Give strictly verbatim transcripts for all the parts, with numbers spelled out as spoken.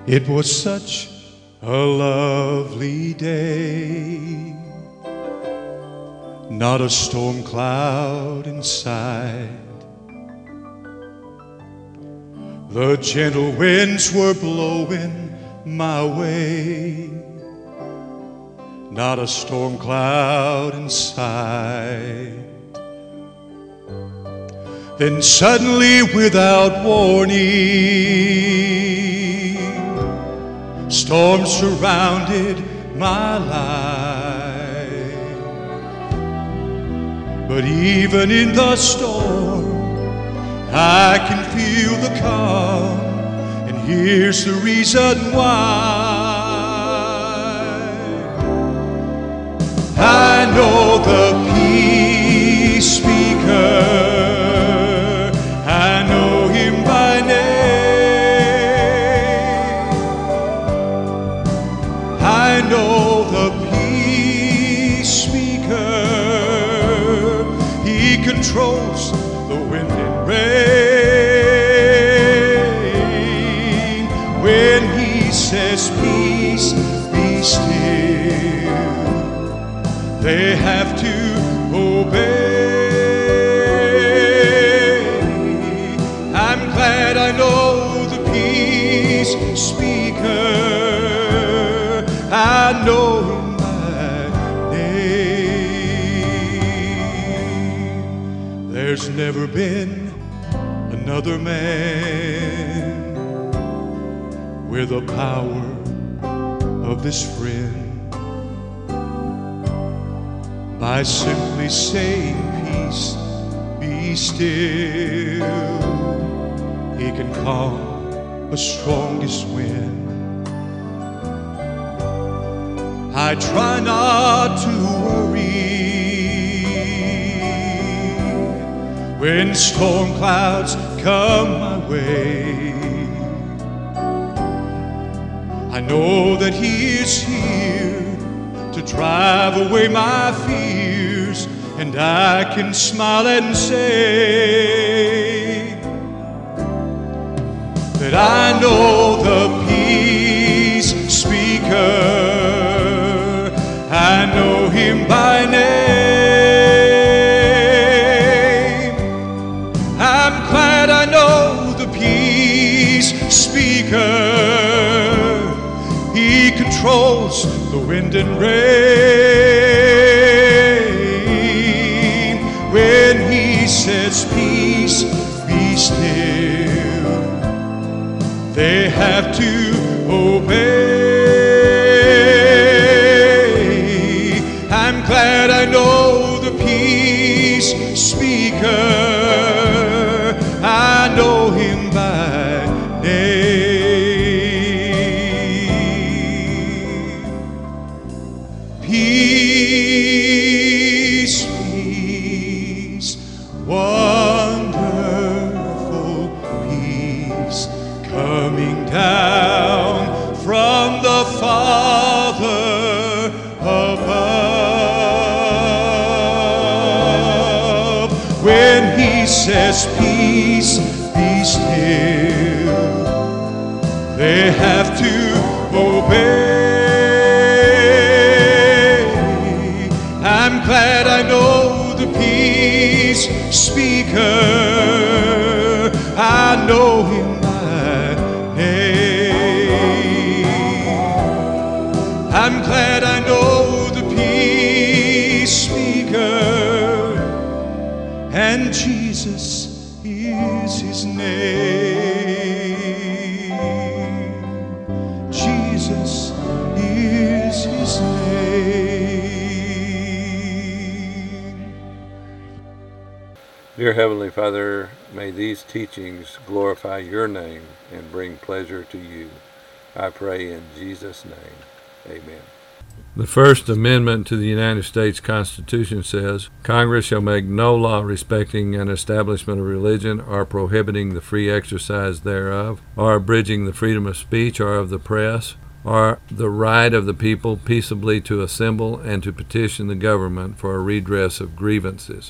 It was such a lovely day, not a storm cloud in sight. The gentle winds were blowing my way, not a storm cloud in sight. Then suddenly, without warning, storms surrounded my life. But even in the storm, I can feel the calm, and here's the reason why. I know the peace speaker, I know him by name. I know the peace speaker, he controls the wind and rain. When he says peace, be still, they have to obey. I'm glad I know the peace speaker, I know him by name. There's never been another man with the power of this friend. By simply saying peace, be still, he can calm the strongest wind. I try not to worry when storm clouds come my way. I know that he is here to drive away my fears, and I can smile and say that I know the peace speaker, I know him by name. I'm glad I know the peace speaker, he controls the wind and rain. When he says peace, be still, they have to obey. I'm glad I know the peace speaker, I know him by name. Peace, peace, wonderful peace, coming down from the Father above. When he says peace, be still, they have to obey. I'm glad I know the peace speaker, I know him by name. I'm glad I know the peace speaker, and Jesus is his name. Jesus is his name. Dear Heavenly Father, may these teachings glorify your name and bring pleasure to you. I pray in Jesus' name. Amen. The First Amendment to the United States Constitution says, Congress shall make no law respecting an establishment of religion or prohibiting the free exercise thereof, or abridging the freedom of speech or of the press, or the right of the people peaceably to assemble and to petition the government for a redress of grievances.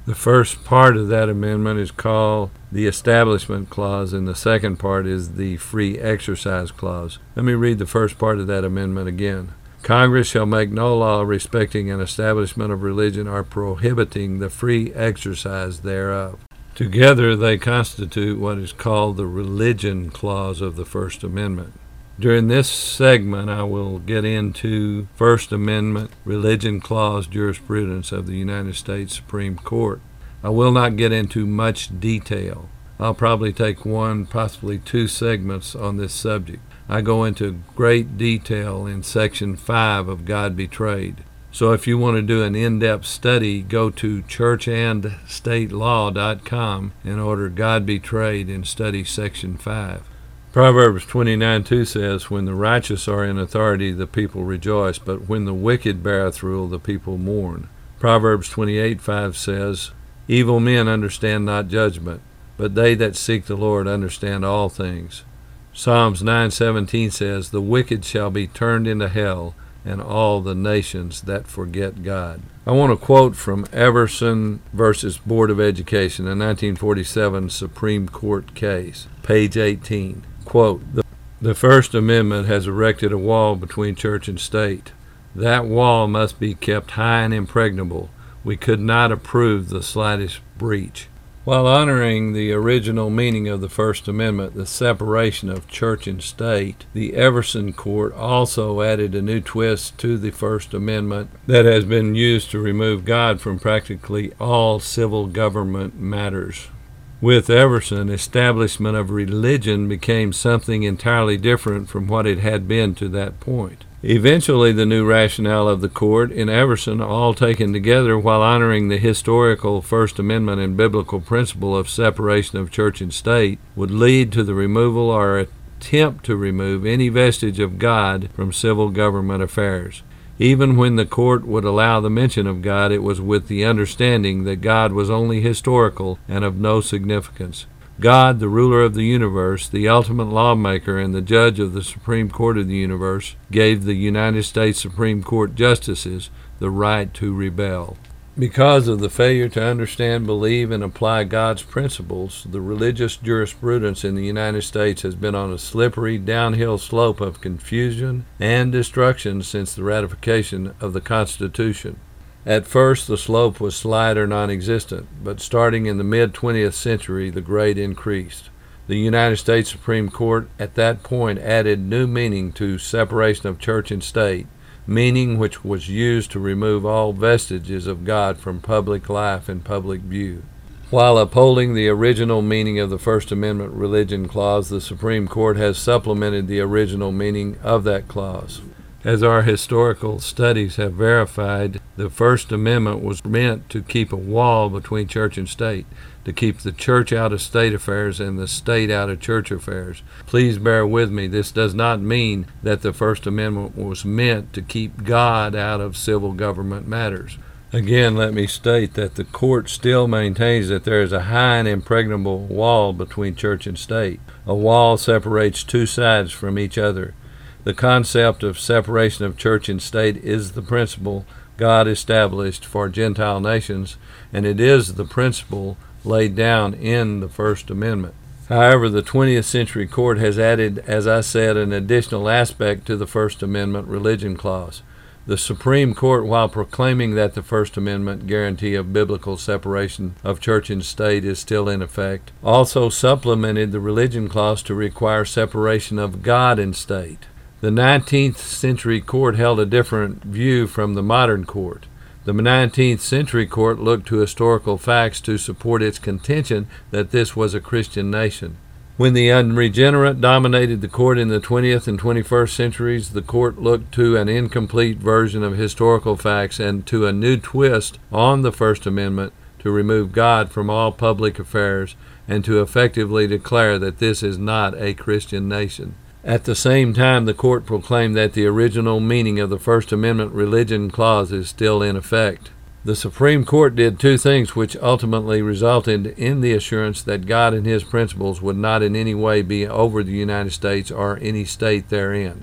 The first part of that amendment is called the Establishment Clause, and the second part is the Free Exercise Clause. Let me read the first part of that amendment again. Congress shall make no law respecting an establishment of religion or prohibiting the free exercise thereof. Together they constitute what is called the Religion Clause of the First Amendment. During this segment, I will get into First Amendment Religion Clause jurisprudence of the United States Supreme Court. I will not get into much detail. I'll probably take one, possibly two segments on this subject. I go into great detail in Section five of God Betrayed. So if you want to do an in-depth study, go to church and state law dot com and order God Betrayed and study Section five. Proverbs twenty-nine two says, when the righteous are in authority, the people rejoice, but when the wicked beareth rule, the people mourn. Proverbs twenty-eight five says, evil men understand not judgment, but they that seek the Lord understand all things. Psalms nine seventeen says, the wicked shall be turned into hell, and all the nations that forget God. I want to quote from Everson versus Board of Education, a nineteen forty-seven Supreme Court case, page eighteen. Quote, the, the First Amendment has erected a wall between church and state. That wall must be kept high and impregnable. We could not approve the slightest breach. While honoring the original meaning of the First Amendment, the separation of church and state, the Everson Court also added a new twist to the First Amendment that has been used to remove God from practically all civil government matters. With Everson, establishment of religion became something entirely different from what it had been to that point. Eventually, the new rationale of the court in Everson, all taken together while honoring the historical First Amendment and biblical principle of separation of church and state, would lead to the removal or attempt to remove any vestige of God from civil government affairs. Even when the court would allow the mention of God, it was with the understanding that God was only historical and of no significance. God, the ruler of the universe, the ultimate lawmaker, and the judge of the Supreme Court of the universe, gave the United States Supreme Court justices the right to rebel. Because of the failure to understand, believe, and apply God's principles, the religious jurisprudence in the United States has been on a slippery downhill slope of confusion and destruction since the ratification of the Constitution. At first, the slope was slight or non-existent, but starting in the mid-twentieth century, the grade increased. The United States Supreme Court at that point added new meaning to separation of church and state, meaning which was used to remove all vestiges of God from public life and public view. While upholding the original meaning of the First Amendment Religion Clause, the Supreme Court has supplemented the original meaning of that clause. As our historical studies have verified, the First Amendment was meant to keep a wall between church and state, to keep the church out of state affairs and the state out of church affairs. Please bear with me. This does not mean that the First Amendment was meant to keep God out of civil government matters. Again, let me state that the court still maintains that there is a high and impregnable wall between church and state. A wall separates two sides from each other. The concept of separation of church and state is the principle God established for Gentile nations, and it is the principle laid down in the First Amendment. However, the twentieth century court has added, as I said, an additional aspect to the First Amendment Religion Clause. The Supreme Court, while proclaiming that the First Amendment guarantee of biblical separation of church and state is still in effect, also supplemented the Religion Clause to require separation of God and state. The nineteenth century court held a different view from the modern court. The nineteenth century court looked to historical facts to support its contention that this was a Christian nation. When the unregenerate dominated the court in the twentieth and twenty-first centuries, the court looked to an incomplete version of historical facts and to a new twist on the First Amendment to remove God from all public affairs and to effectively declare that this is not a Christian nation. At the same time, the court proclaimed that the original meaning of the First Amendment Religion Clause is still in effect. The Supreme Court did two things which ultimately resulted in the assurance that God and His principles would not in any way be over the United States or any state therein.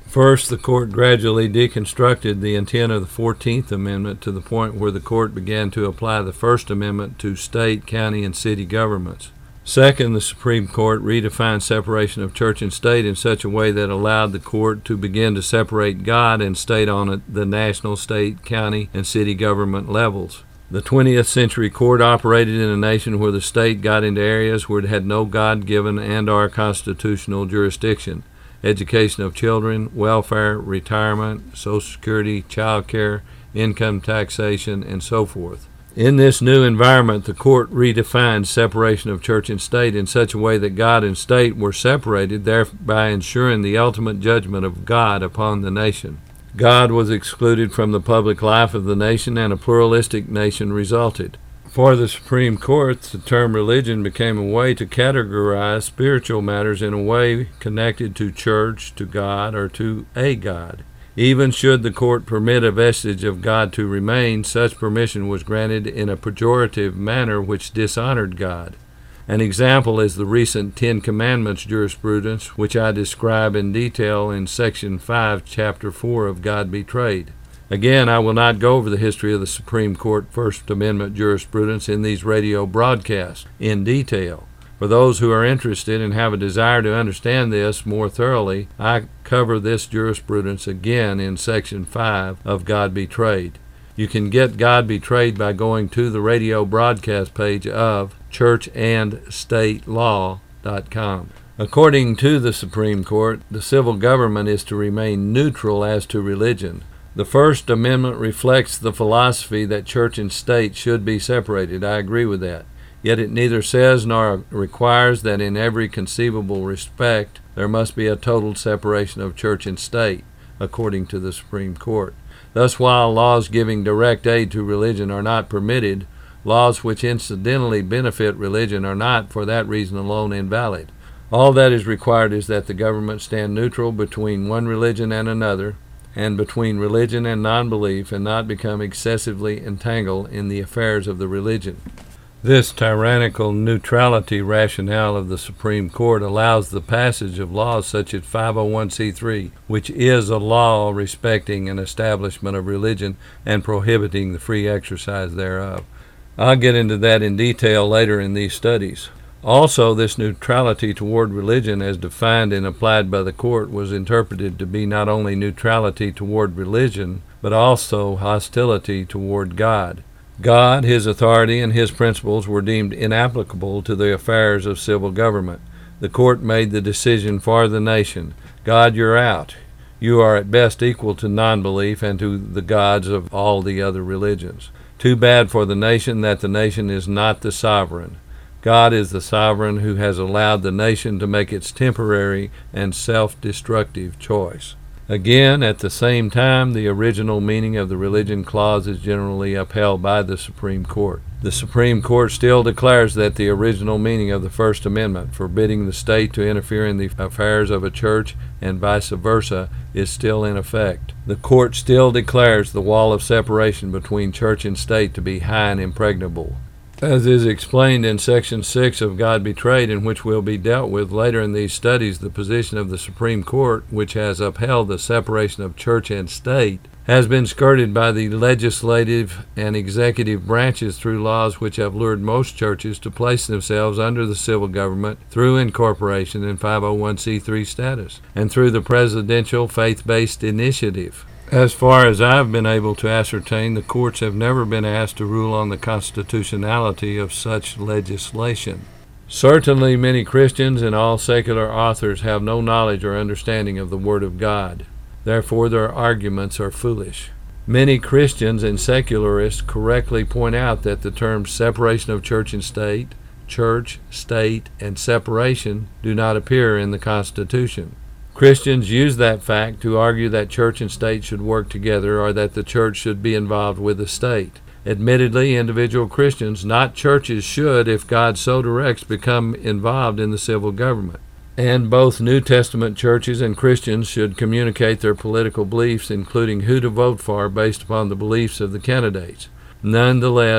First, the court gradually deconstructed the intent of the fourteenth Amendment to the point where the court began to apply the First Amendment to state, county, and city governments. Second, the Supreme Court redefined separation of church and state in such a way that allowed the court to begin to separate God and state on the national, state, county, and city government levels. The twentieth century court operated in a nation where the state got into areas where it had no God-given and or constitutional jurisdiction: education of children, welfare, retirement, Social Security, child care, income taxation, and so forth. In this new environment, the court redefined separation of church and state in such a way that God and state were separated, thereby ensuring the ultimate judgment of God upon the nation. God was excluded from the public life of the nation, and a pluralistic nation resulted. For the Supreme Court, the term religion became a way to categorize spiritual matters in a way connected to church, to God, or to a God. Even should the court permit a vestige of God to remain, such permission was granted in a pejorative manner which dishonored God. An example is the recent Ten Commandments jurisprudence, which I describe in detail in Section five, Chapter four of God Betrayed. Again, I will not go over the history of the Supreme Court First Amendment jurisprudence in these radio broadcasts in detail. For those who are interested and have a desire to understand this more thoroughly, I cover this jurisprudence again in Section five of God Betrayed. You can get God Betrayed by going to the radio broadcast page of church and state law dot com. According to the Supreme Court, the civil government is to remain neutral as to religion. The First Amendment reflects the philosophy that church and state should be separated. I agree with that. Yet it neither says nor requires that in every conceivable respect there must be a total separation of church and state, according to the Supreme Court. Thus, while laws giving direct aid to religion are not permitted, laws which incidentally benefit religion are not, for that reason alone, invalid. All that is required is that the government stand neutral between one religion and another, and between religion and non-belief, and not become excessively entangled in the affairs of the religion. This tyrannical neutrality rationale of the Supreme Court allows the passage of laws such as five oh one c three, which is a law respecting an establishment of religion and prohibiting the free exercise thereof. I'll get into that in detail later in these studies. Also, this neutrality toward religion, as defined and applied by the court, was interpreted to be not only neutrality toward religion, but also hostility toward God. God, his authority, and his principles were deemed inapplicable to the affairs of civil government. The court made the decision for the nation. God, you're out. You are at best equal to non-belief and to the gods of all the other religions. Too bad for the nation that the nation is not the sovereign. God is the sovereign who has allowed the nation to make its temporary and self-destructive choice. Again, at the same time, the original meaning of the religion clause is generally upheld by the Supreme Court. The Supreme Court still declares that the original meaning of the First Amendment, forbidding the state to interfere in the affairs of a church and vice versa, is still in effect. The court still declares the wall of separation between church and state to be high and impregnable. As is explained in Section six of God Betrayed, in which will be dealt with later in these studies, the position of the Supreme Court, which has upheld the separation of church and state, has been skirted by the legislative and executive branches through laws which have lured most churches to place themselves under the civil government through incorporation in five oh one c three status, and through the presidential faith-based initiative. As far as I've been able to ascertain, the courts have never been asked to rule on the constitutionality of such legislation. Certainly many Christians and all secular authors have no knowledge or understanding of the Word of God. Therefore their arguments are foolish. Many Christians and secularists correctly point out that the terms separation of church and state, church, state, and separation do not appear in the Constitution. Christians use that fact to argue that church and state should work together, or that the church should be involved with the state. Admittedly, individual Christians, not churches, should, if God so directs, become involved in the civil government. And both New Testament churches and Christians should communicate their political beliefs, including who to vote for based upon the beliefs of the candidates. Nonetheless,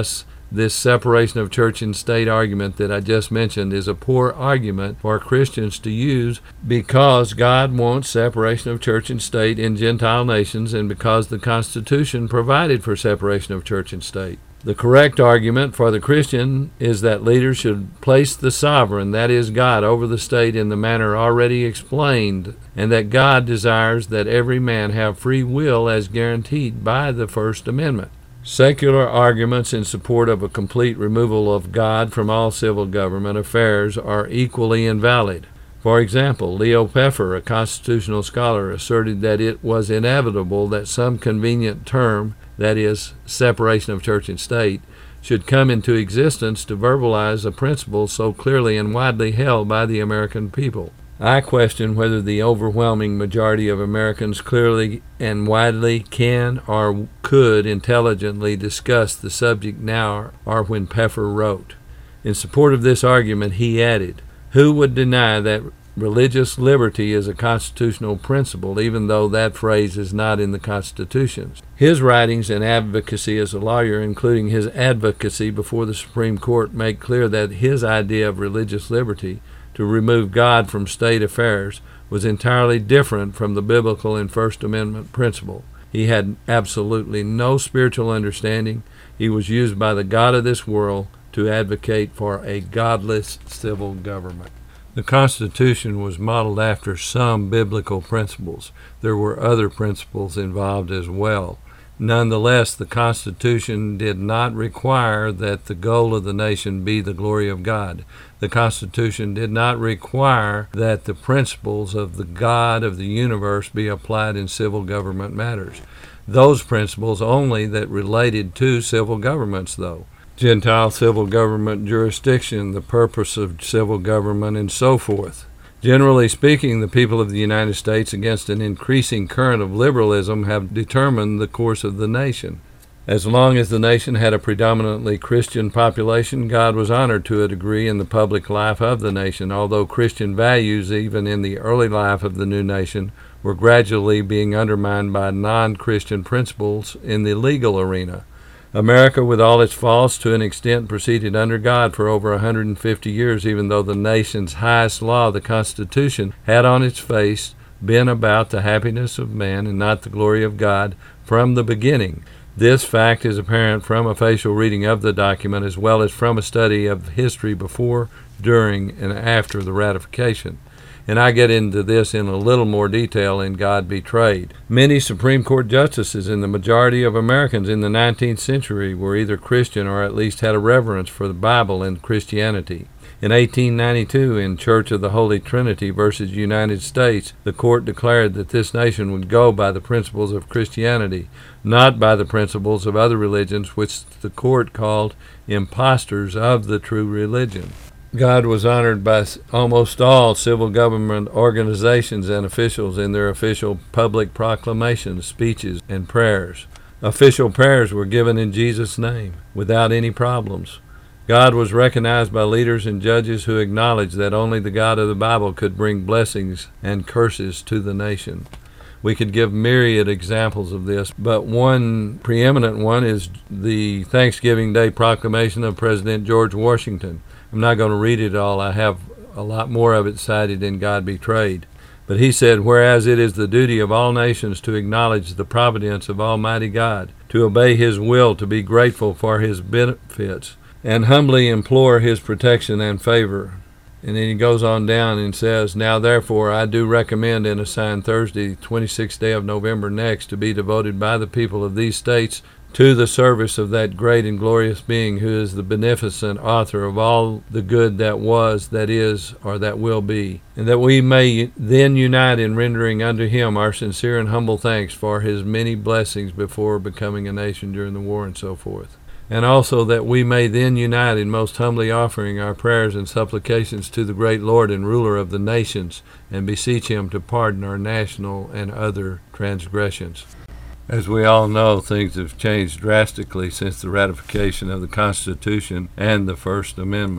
this separation of church and state argument that I just mentioned is a poor argument for Christians to use because God wants separation of church and state in Gentile nations and because the Constitution provided for separation of church and state. The correct argument for the Christian is that leaders should place the sovereign, that is God, over the state in the manner already explained, and that God desires that every man have free will as guaranteed by the First Amendment. Secular arguments in support of a complete removal of God from all civil government affairs are equally invalid. For example, Leo Pfeffer, a constitutional scholar, asserted that it was inevitable that some convenient term, that is, separation of church and state, should come into existence to verbalize a principle so clearly and widely held by the American people. I question whether the overwhelming majority of Americans clearly and widely can or could intelligently discuss the subject now or when Pfeffer wrote. In support of this argument, he added, "Who would deny that religious liberty is a constitutional principle, even though that phrase is not in the Constitution?" His writings and advocacy as a lawyer, including his advocacy before the Supreme Court, make clear that his idea of religious liberty, to remove God from state affairs, was entirely different from the biblical and First Amendment principle. He had absolutely no spiritual understanding. He was used by the God of this world to advocate for a godless civil government. The Constitution was modeled after some biblical principles. There were other principles involved as well. Nonetheless, the Constitution did not require that the goal of the nation be the glory of God. The Constitution did not require that the principles of the God of the universe be applied in civil government matters. Those principles only that related to civil governments, though. Gentile civil government jurisdiction, the purpose of civil government, and so forth. Generally speaking, the people of the United States, against an increasing current of liberalism, have determined the course of the nation. As long as the nation had a predominantly Christian population, God was honored to a degree in the public life of the nation, although Christian values, even in the early life of the new nation, were gradually being undermined by non-Christian principles in the legal arena. America, with all its faults, to an extent proceeded under God for over one hundred fifty years, even though the nation's highest law, the Constitution, had on its face been about the happiness of man and not the glory of God from the beginning. This fact is apparent from a facial reading of the document as well as from a study of history before, during, and after the ratification. And I get into this in a little more detail in God Betrayed. Many Supreme Court justices and the majority of Americans in the nineteenth century were either Christian or at least had a reverence for the Bible and Christianity. In eighteen ninety-two, in Church of the Holy Trinity versus United States, the court declared that this nation would go by the principles of Christianity, not by the principles of other religions, which the court called impostors of the true religion. God was honored by almost all civil government organizations and officials in their official public proclamations, speeches, and prayers. Official prayers were given in Jesus' name, without any problems. God was recognized by leaders and judges who acknowledged that only the God of the Bible could bring blessings and curses to the nation. We could give myriad examples of this, but one preeminent one is the Thanksgiving Day proclamation of President George Washington. I'm not going to read it all. I have a lot more of it cited in God Betrayed. But he said, "Whereas it is the duty of all nations to acknowledge the providence of Almighty God, to obey His will, to be grateful for His benefits, and humbly implore His protection and favor." And then he goes on down and says, "Now therefore I do recommend and assign Thursday, twenty-sixth day of November next, to be devoted by the people of these states to the service of that great and glorious being who is the beneficent author of all the good that was, that is, or that will be, and that we may then unite in rendering unto Him our sincere and humble thanks for His many blessings before becoming a nation during the war," and so forth. And also that we may then unite in most humbly offering our prayers and supplications to the great Lord and ruler of the nations, and beseech Him to pardon our national and other transgressions. As we all know, things have changed drastically since the ratification of the Constitution and the First Amendment.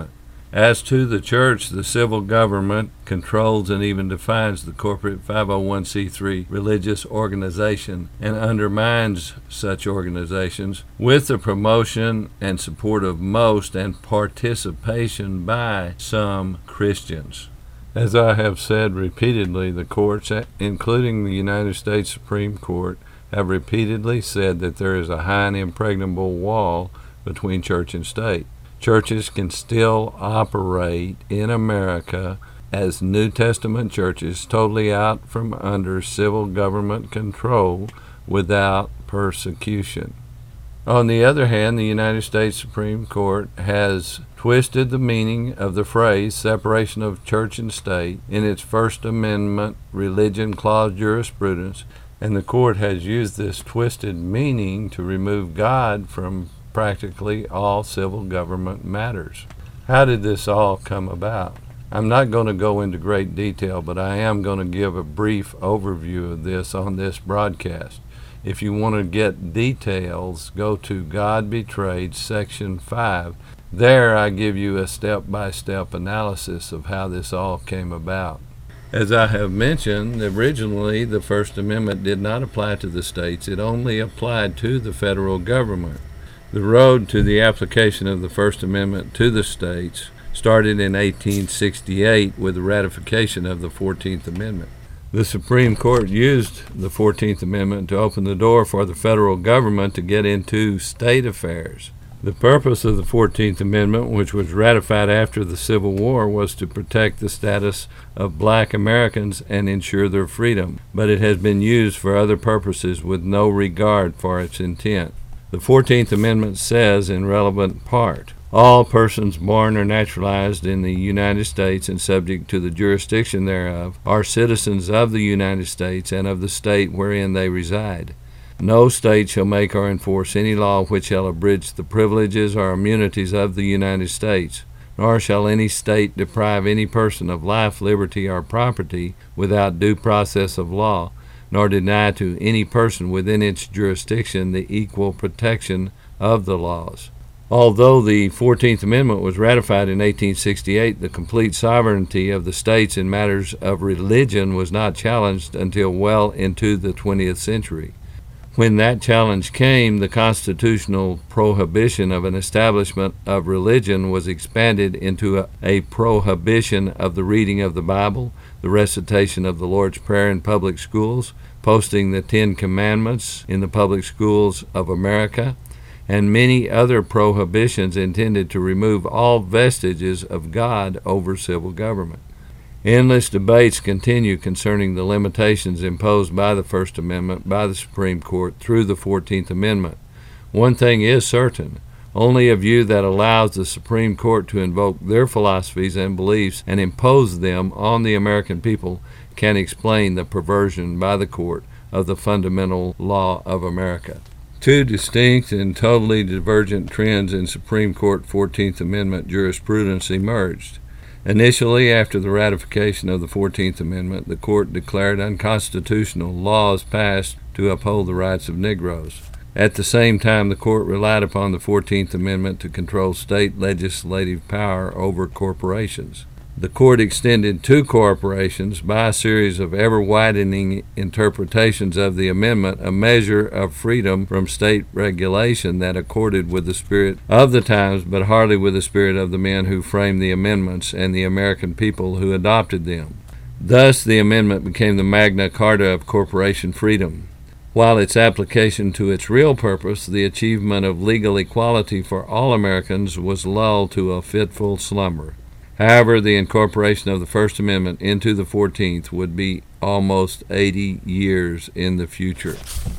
As to the church, the civil government controls and even defines the corporate five oh one c three religious organization and undermines such organizations with the promotion and support of most and participation by some Christians. As I have said repeatedly, the courts, including the United States Supreme Court, have repeatedly said that there is a high and impregnable wall between church and state. Churches can still operate in America as New Testament churches, totally out from under civil government control without persecution. On the other hand, the United States Supreme Court has twisted the meaning of the phrase separation of church and state in its First Amendment religion clause jurisprudence, and the court has used this twisted meaning to remove God from practically all civil government matters. How did this all come about? I'm not going to go into great detail, but I am going to give a brief overview of this on this broadcast. If you want to get details, go to God Betrayed, Section five. There I give you a step-by-step analysis of how this all came about. As I have mentioned, originally the First Amendment did not apply to the states. It only applied to the federal government. The road to the application of the First Amendment to the states started in eighteen sixty-eight with the ratification of the fourteenth Amendment. The Supreme Court used the fourteenth Amendment to open the door for the federal government to get into state affairs. The purpose of the fourteenth Amendment, which was ratified after the Civil War, was to protect the status of black Americans and ensure their freedom, but it has been used for other purposes with no regard for its intent. The fourteenth Amendment says in relevant part, all persons born or naturalized in the United States and subject to the jurisdiction thereof are citizens of the United States and of the state wherein they reside. No state shall make or enforce any law which shall abridge the privileges or immunities of the United States, nor shall any state deprive any person of life, liberty, or property without due process of law, nor deny to any person within its jurisdiction the equal protection of the laws. Although the fourteenth Amendment was ratified in eighteen sixty-eight, the complete sovereignty of the states in matters of religion was not challenged until well into the twentieth century. When that challenge came, the constitutional prohibition of an establishment of religion was expanded into a, a prohibition of the reading of the Bible, the recitation of the Lord's Prayer in public schools, posting the Ten Commandments in the public schools of America, and many other prohibitions intended to remove all vestiges of God over civil government. Endless debates continue concerning the limitations imposed by the First Amendment by the Supreme Court through the fourteenth Amendment. One thing is certain: only a view that allows the Supreme Court to invoke their philosophies and beliefs and impose them on the American people can explain the perversion by the court of the fundamental law of America. Two distinct and totally divergent trends in Supreme Court fourteenth Amendment jurisprudence emerged. Initially, after the ratification of the fourteenth Amendment, the court declared unconstitutional laws passed to uphold the rights of Negroes. At the same time, the court relied upon the fourteenth Amendment to control state legislative power over corporations. The court extended to corporations, by a series of ever-widening interpretations of the amendment, a measure of freedom from state regulation that accorded with the spirit of the times, but hardly with the spirit of the men who framed the amendments and the American people who adopted them. Thus, the amendment became the Magna Carta of corporation freedom. While its application to its real purpose, the achievement of legal equality for all Americans, was lulled to a fitful slumber. However, the incorporation of the First Amendment into the fourteenth would be almost eighty years in the future.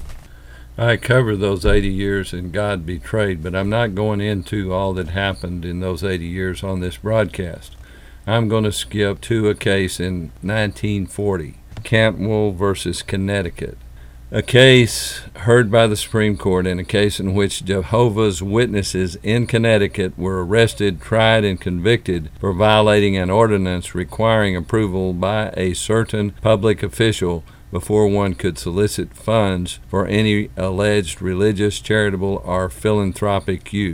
I cover those eighty years in God Betrayed, but I'm not going into all that happened in those eighty years on this broadcast. I'm going to skip to a case in nineteen forty, Cantwell versus Connecticut. A case heard by the Supreme Court, in a case in which Jehovah's Witnesses in Connecticut were arrested, tried, and convicted for violating an ordinance requiring approval by a certain public official before one could solicit funds for any alleged religious, charitable, or philanthropic use.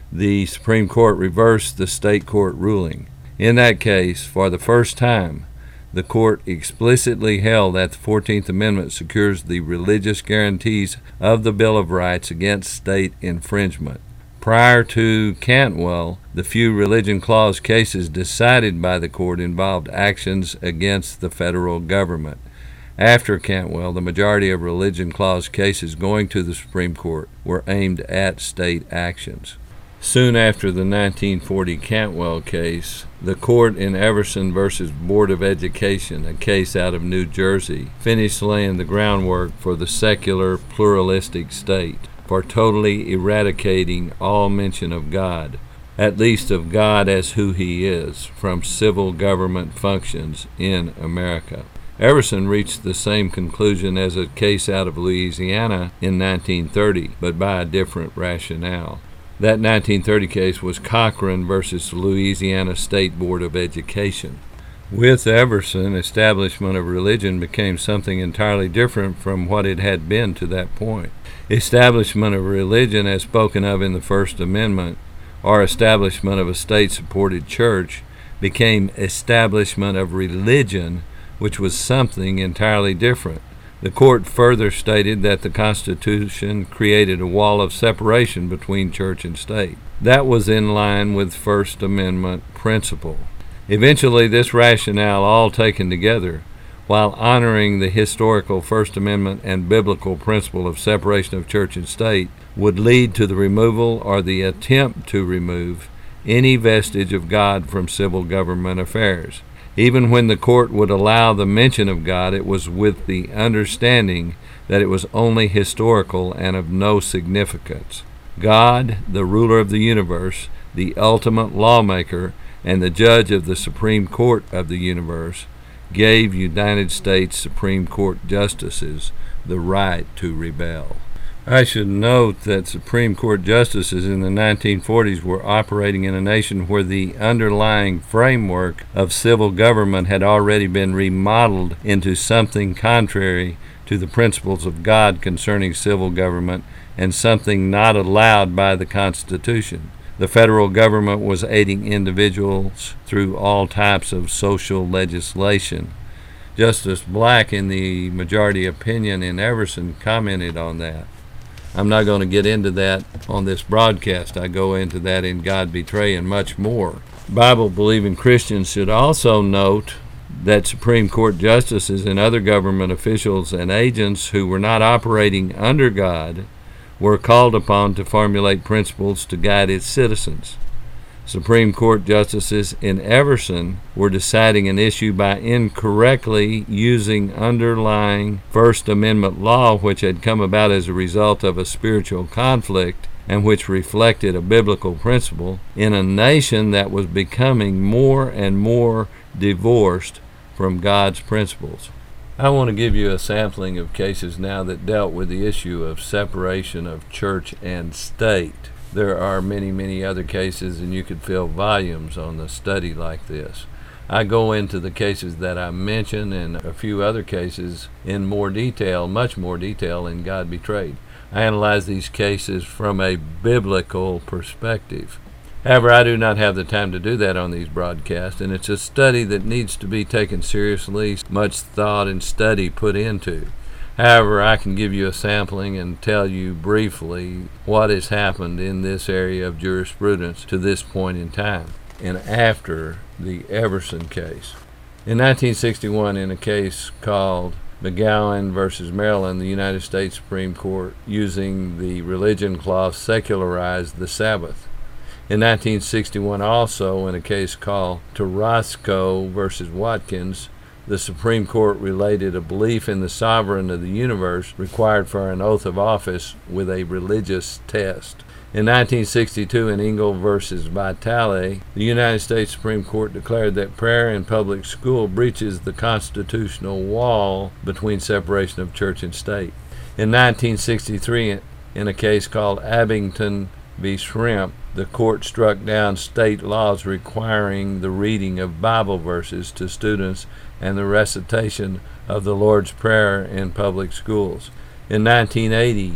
the Supreme Court reversed the state court ruling. In that case, for the first time, the court explicitly held that the fourteenth Amendment secures the religious guarantees of the Bill of Rights against state infringement. Prior to Cantwell, the few Religion Clause cases decided by the court involved actions against the federal government. After Cantwell, the majority of Religion Clause cases going to the Supreme Court were aimed at state actions. Soon after the nineteen forty Cantwell case, the court in Everson versus Board of Education, a case out of New Jersey, finished laying the groundwork for the secular, pluralistic state, for totally eradicating all mention of God, at least of God as who He is, from civil government functions in America. Everson reached the same conclusion as a case out of Louisiana in nineteen thirty, but by a different rationale. That nineteen thirty case was Cochran versus Louisiana State Board of Education. With Everson, establishment of religion became something entirely different from what it had been to that point. Establishment of religion, as spoken of in the First Amendment, or establishment of a state-supported church, became establishment of religion, which was something entirely different. The court further stated that the Constitution created a wall of separation between church and state. That was in line with First Amendment principle. Eventually, this rationale, all taken together, while honoring the historical First Amendment and biblical principle of separation of church and state, would lead to the removal or the attempt to remove any vestige of God from civil government affairs. Even when the court would allow the mention of God, it was with the understanding that it was only historical and of no significance. God, the ruler of the universe, the ultimate lawmaker, and the judge of the Supreme Court of the universe, gave United States Supreme Court justices the right to rebel. I should note that Supreme Court justices in the nineteen forties were operating in a nation where the underlying framework of civil government had already been remodeled into something contrary to the principles of God concerning civil government and something not allowed by the Constitution. The federal government was aiding individuals through all types of social legislation. Justice Black, in the majority opinion in Everson, commented on that. I'm not going to get into that on this broadcast. I go into that in God Betray and much more. Bible-believing Christians should also note that Supreme Court justices and other government officials and agents who were not operating under God were called upon to formulate principles to guide its citizens. Supreme Court justices in Everson were deciding an issue by incorrectly using underlying First Amendment law, which had come about as a result of a spiritual conflict and which reflected a biblical principle, in a nation that was becoming more and more divorced from God's principles. I want to give you a sampling of cases now that dealt with the issue of separation of church and state. There are many, many other cases, and you could fill volumes on the study like this. I go into the cases that I mention and a few other cases in more detail, much more detail in God Betrayed. I analyze these cases from a biblical perspective. However, I do not have the time to do that on these broadcasts, and it's a study that needs to be taken seriously, much thought and study put into. However, I can give you a sampling and tell you briefly what has happened in this area of jurisprudence to this point in time and after the Everson case. In nineteen sixty-one, in a case called McGowan versus Maryland, the United States Supreme Court, using the Religion Clause, secularized the Sabbath. In nineteen sixty-one, also in a case called Tarasco versus Watkins, the Supreme Court related a belief in the sovereign of the universe required for an oath of office with a religious test. In nineteen sixty-two, in Engel versus Vitale, the United States Supreme Court declared that prayer in public school breaches the constitutional wall between separation of church and state. In nineteen sixty-three, in a case called Abington v. Shrimp, the court struck down state laws requiring the reading of Bible verses to students and the recitation of the Lord's Prayer in public schools. In nineteen eighty,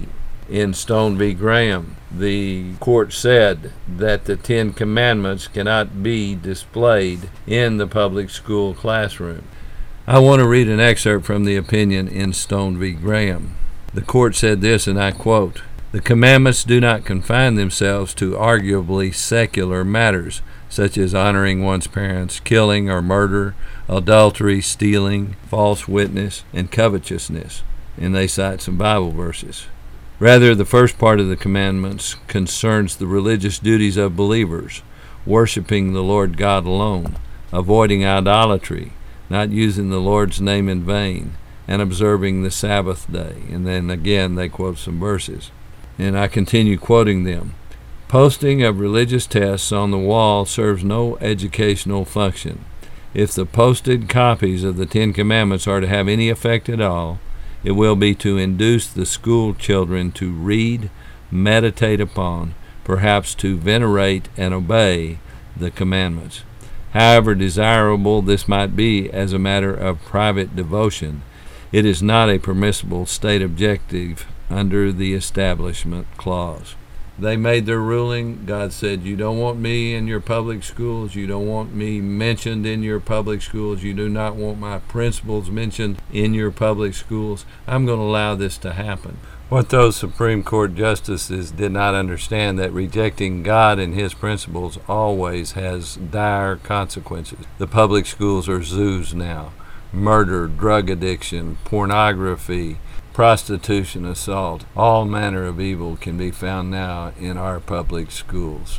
In Stone v. Graham, the court said that the Ten Commandments cannot be displayed in the public school classroom. I want to read an excerpt from the opinion in Stone v. Graham. The court said this, and I quote, "The commandments do not confine themselves to arguably secular matters, such as honoring one's parents, killing or murder, adultery, stealing, false witness, and covetousness." And they cite some Bible verses. Rather, the first part of the commandments concerns the religious duties of believers, worshiping the Lord God alone, avoiding idolatry, not using the Lord's name in vain, and observing the Sabbath day. And then again they quote some verses. And I continue quoting them. Posting of religious tests on the wall serves no educational function. If the posted copies of the Ten Commandments are to have any effect at all, it will be to induce the school children to read, meditate upon, perhaps to venerate and obey the commandments. However desirable this might be as a matter of private devotion, it is not a permissible state objective under the Establishment Clause. They made their ruling. God said, you don't want me in your public schools. You don't want me mentioned in your public schools. You do not want my principles mentioned in your public schools. I'm going to allow this to happen. What those Supreme Court justices did not understand, that rejecting God and his principles always has dire consequences. The public schools are zoos now. Murder, drug addiction, pornography, prostitution, assault, all manner of evil can be found now in our public schools.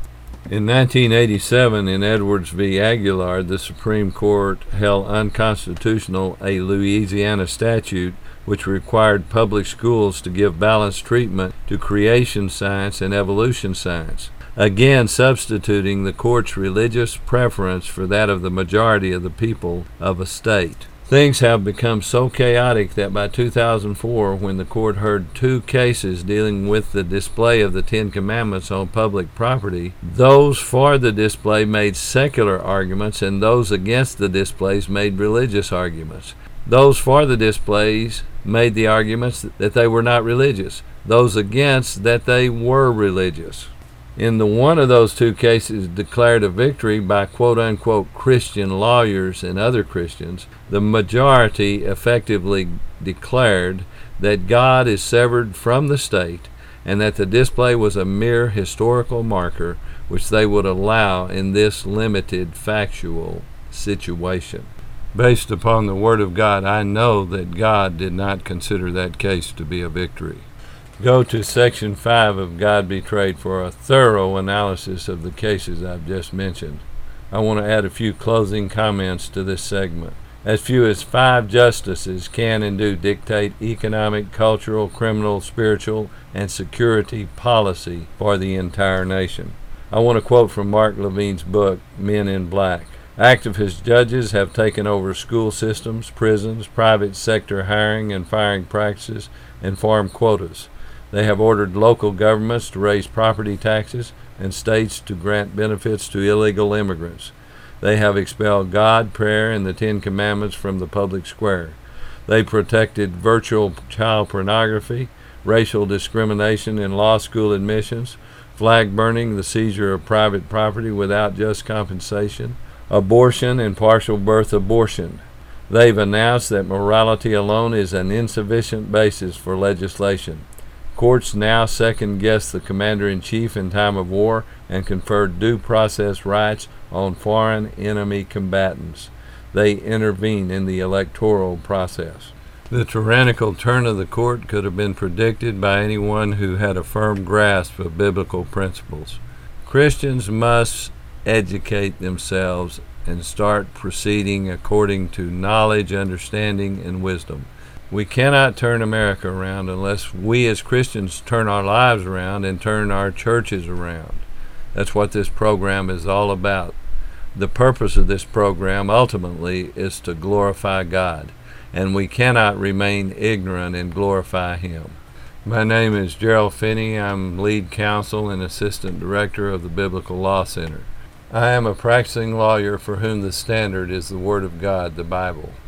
In nineteen eighty-seven, in Edwards v. Aguilar, the Supreme Court held unconstitutional a Louisiana statute which required public schools to give balanced treatment to creation science and evolution science, again substituting the court's religious preference for that of the majority of the people of a state. Things have become so chaotic that by two thousand four, when the court heard two cases dealing with the display of the Ten Commandments on public property, those for the display made secular arguments and those against the displays made religious arguments. Those for the displays made the arguments that they were not religious, those against that they were religious. In the one of those two cases declared a victory by quote-unquote Christian lawyers and other Christians, the majority effectively declared that God is severed from the state and that the display was a mere historical marker which they would allow in this limited factual situation. Based upon the Word of God, I know that God did not consider that case to be a victory. Go to Section five of God Betrayed for a thorough analysis of the cases I've just mentioned. I want to add a few closing comments to this segment. As few as five justices can and do dictate economic, cultural, criminal, spiritual, and security policy for the entire nation. I want to quote from Mark Levine's book, Men in Black. Activist judges have taken over school systems, prisons, private sector hiring and firing practices, and farm quotas. They have ordered local governments to raise property taxes and states to grant benefits to illegal immigrants. They have expelled God, prayer, and the Ten Commandments from the public square. They protected virtual child pornography, racial discrimination in law school admissions, flag burning, the seizure of private property without just compensation, abortion and partial birth abortion. They've announced that morality alone is an insufficient basis for legislation. Courts now second-guess the commander-in-chief in time of war and confer due process rights on foreign enemy combatants. They intervene in the electoral process. The tyrannical turn of the court could have been predicted by anyone who had a firm grasp of biblical principles. Christians must educate themselves and start proceeding according to knowledge, understanding, and wisdom. We cannot turn America around unless we as Christians turn our lives around and turn our churches around. That's what this program is all about. The purpose of this program ultimately is to glorify God, and we cannot remain ignorant and glorify Him. My name is Gerald Finney. I'm lead counsel and assistant director of the Biblical Law Center. I am a practicing lawyer for whom the standard is the Word of God, the Bible.